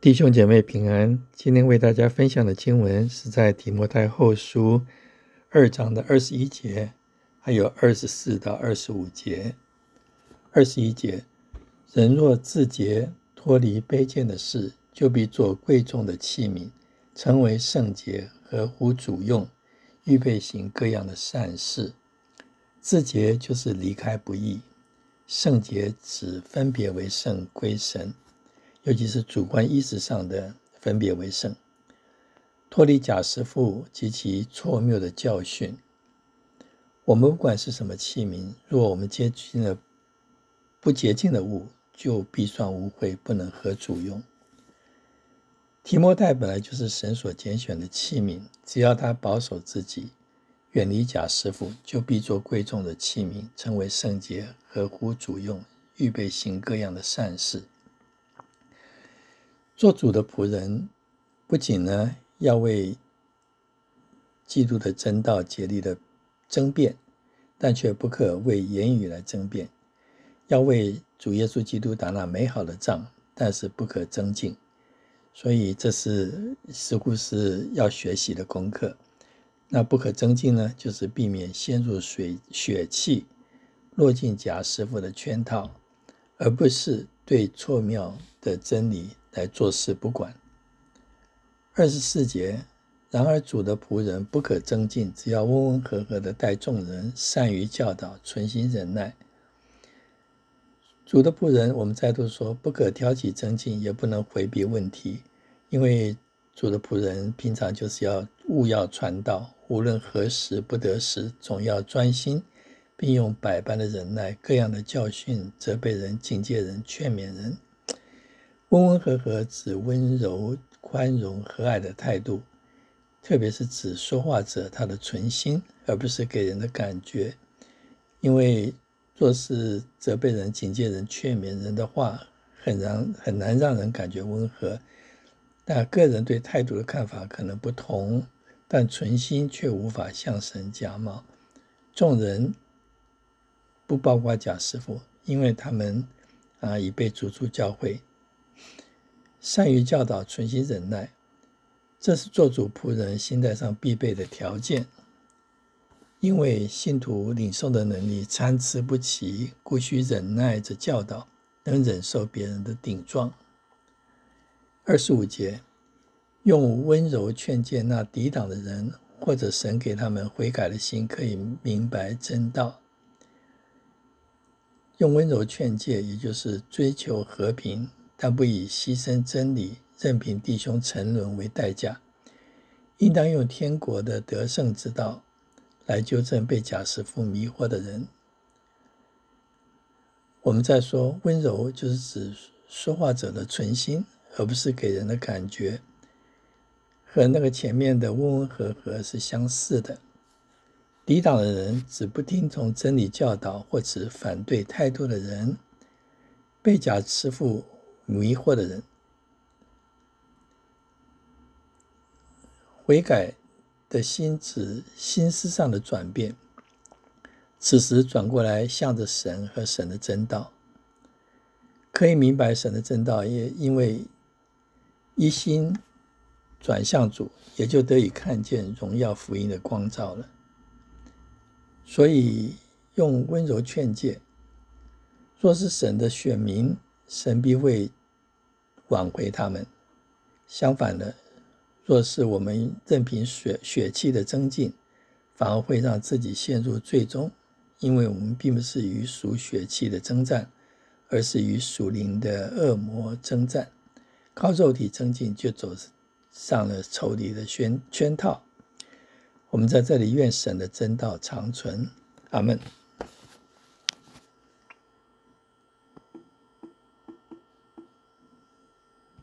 弟兄姐妹平安，今天为大家分享的经文是在提摩太后书2章的21节，还有24到25节。21节，人若自洁，脱离卑贱的事，就必做贵重的器皿，成为圣洁，合乎主用，预备行各样的善事。自洁就是离开不义，圣洁指分别为圣归神，尤其是主观意识上的分别为圣，脱离假师傅及其错谬的教训。我们不管是什么器皿，若我们接近了不洁净的物，就必算污秽，不能合主用。提摩太本来就是神所拣选的器皿，只要他保守自己，远离假师傅，就必做贵重的器皿，成为圣洁，合乎主用，预备行各样的善事。做主的仆人，不仅要为基督的真道竭力的争辩，但却不可为言语来争辩，要为主耶稣基督打那美好的仗，但是不可争竞。所以这是似乎是要学习的功课。那不可争竞呢，就是避免陷入血气，落进假师傅的圈套，而不是对错谬的真理来坐视不管。24节，然而主的仆人不可争竞，只要温温和和的待众人，善于教导，存心忍耐。主的仆人，我们再度说，不可挑起争竞，也不能回避问题，因为主的仆人平常就是务要传道，无论何时不得时，总要专心，并用百般的忍耐，各样的教训，责备人，警戒人，劝勉人。温温和和指温柔、宽容、和蔼的态度，特别是指说话者他的存心，而不是给人的感觉。因为若是责备人、警戒人、劝勉人的话，很难让人感觉温和。但个人对态度的看法可能不同，但存心却无法向神假冒。众人不包括假师傅，因为他们已被逐出教会。善于教导，存心忍耐，这是做主仆人心态上必备的条件。因为信徒领受的能力参差不齐，故需忍耐着教导，能忍受别人的顶撞。25节，用温柔劝诫那抵挡的人，或者神给他们悔改的心，可以明白真道。用温柔劝诫，也就是追求和平，但不以牺牲真理，任凭弟兄沉沦为代价。应当用天国的得胜之道来纠正被假师傅迷惑的人。我们再说，温柔就是指说话者的存心，而不是给人的感觉，和那个前面的温温和和是相似的。抵挡的人指不听从真理教导或持反对态度的人，被假师傅迷惑的人。悔改的心指心思上的转变，此时转过来向着神和神的真道，可以明白神的真道，也因为一心转向主，也就得以看见荣耀福音的光照了。所以用温柔劝诫，若是神的选民，神必会挽回他们。相反的，若是我们任凭血气的争竞，反而会让自己陷入罪中，因为我们并不是与属血气的征战，而是与属灵的恶魔征战。靠肉体争竞，就走上了仇敌的圈套。我们在这里愿神的真道长存，阿们。